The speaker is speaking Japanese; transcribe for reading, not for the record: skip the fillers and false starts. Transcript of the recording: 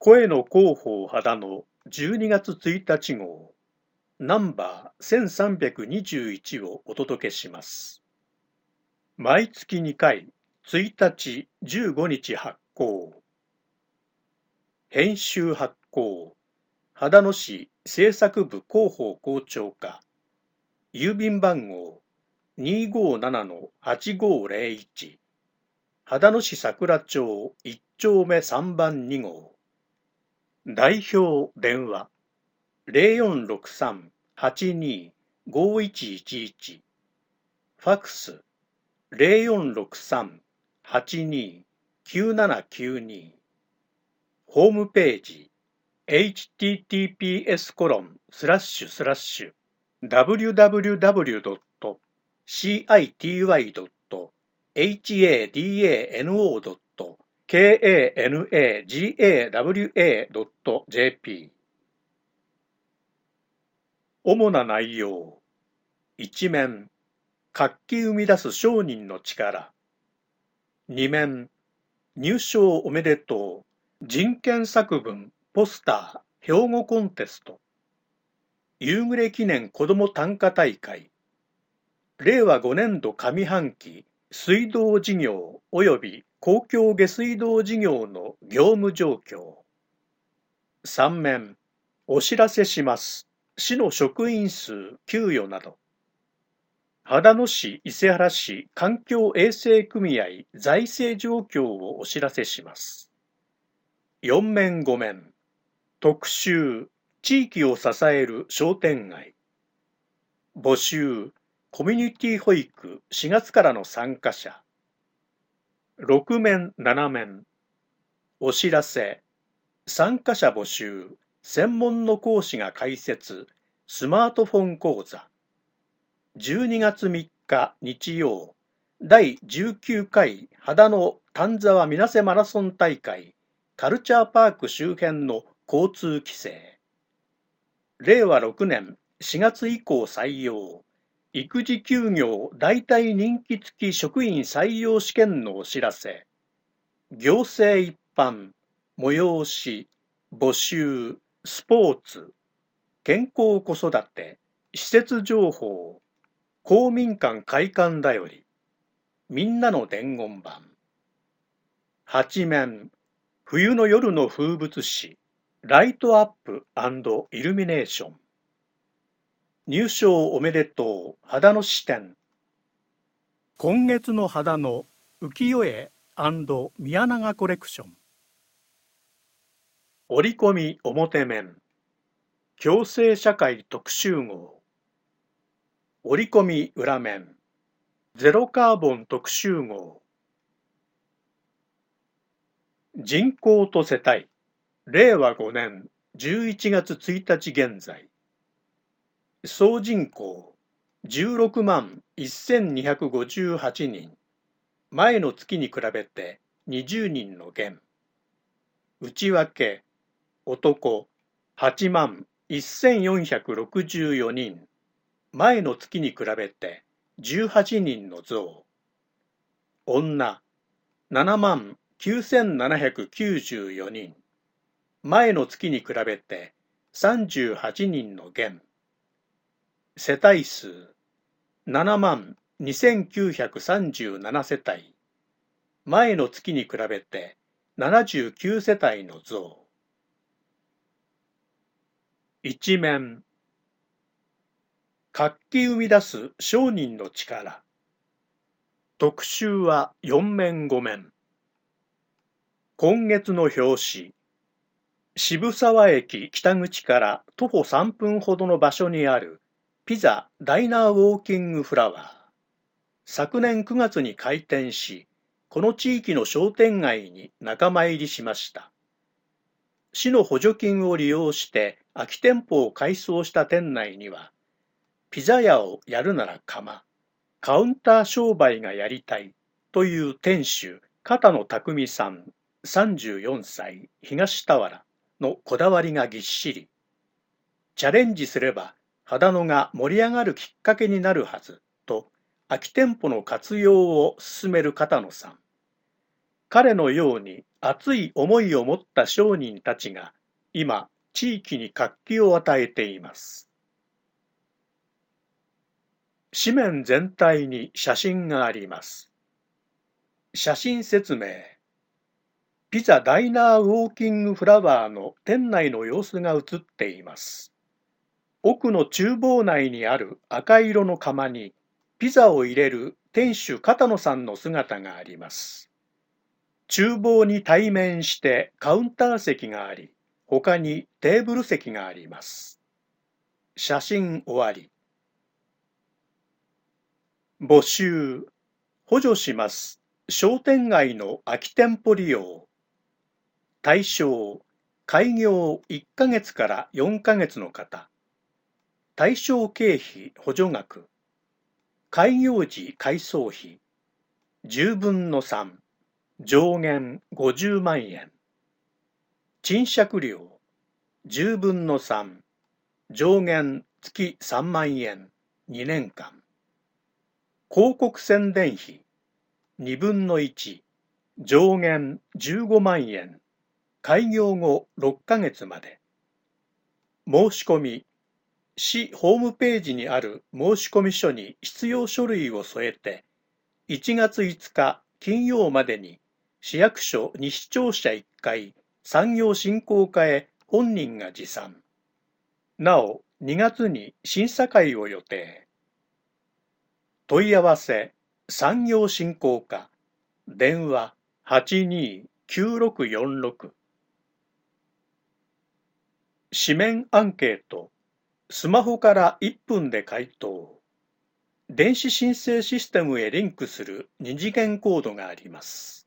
声の広報肌の12月1日号ナンバー1321をお届けします。毎月2回1日15日発行。編集発行秦野市制作部広報校長課郵便番号257-8501秦野市桜町1丁目3番2号代表電話0463-82-5111ファクス0463-82-9792ホームページ www.city.city.hadano.kanagawa.jp 主な内容一面活気生み出す商人の力二面入賞おめでとう人権作文ポスター標語コンテスト夕暮れ記念子ども短歌大会令和5年度上半期水道事業及び公共下水道事業の業務状況三面お知らせします市の職員数給与など秦野市伊勢原市環境衛生組合財政状況をお知らせします4面5面特集地域を支える商店街募集コミュニティ保育4月からの参加者6面7面お知らせ参加者募集専門の講師が開設スマートフォン講座12月3日日曜第19回秦野丹沢水瀬マラソン大会カルチャーパーク周辺の交通規制令和6年4月以降採用育児休業代替任期付き職員採用試験のお知らせ行政一般催し募集スポーツ健康子育て施設情報公民館会館だよりみんなの伝言板8面冬の夜の風物詩ライトアップ&イルミネーション入賞おめでとう秦野支店今月の秦野浮世絵&宮永コレクション折り込み表面共生社会特集号折り込み裏面ゼロカーボン特集号人口と世帯令和5年11月1日現在総人口16万1258人前の月に比べて20人の減内訳男8万1464人前の月に比べて18人の増女7万9794人前の月に比べて38人の減世帯数7万2937世帯前の月に比べて79世帯の増一面活気生み出す商人の力特集は4面5面今月の表紙渋沢駅北口から徒歩3分ほどの場所にあるピザダイナーウォーキングフラワー昨年9月に開店しこの地域の商店街に仲間入りしました市の補助金を利用して空き店舗を改装した店内にはピザ屋をやるなら窯カウンター商売がやりたいという店主片野匠さん34歳東田原のこだわりがぎっしりチャレンジすれば秦野が盛り上がるきっかけになるはずと空き店舗の活用を進める片野さん彼のように熱い思いを持った商人たちが今、地域に活気を与えています。紙面全体に写真があります。写真説明。ピザダイナーウォーキングフラワーの店内の様子が写っています。奥の厨房内にある赤色の釜にピザを入れる店主片野さんの姿があります。厨房に対面してカウンター席があり、他にテーブル席があります。写真終わり。募集。補助します。商店街の空き店舗利用。対象。開業1ヶ月から4ヶ月の方。対象経費補助額。開業時改装費。10分の3。上限50万円。賃借料。10分の3。上限月3万円。2年間。広告宣伝費。2分の1。上限15万円。開業後6ヶ月まで。申し込み。市ホームページにある申込書に必要書類を添えて、1月5日金曜までに市役所西庁舎1階産業振興課へ本人が持参。なお、2月に審査会を予定。問い合わせ、産業振興課、電話829646。紙面アンケート。スマホから1分で回答。電子申請システムへリンクする2次元コードがあります。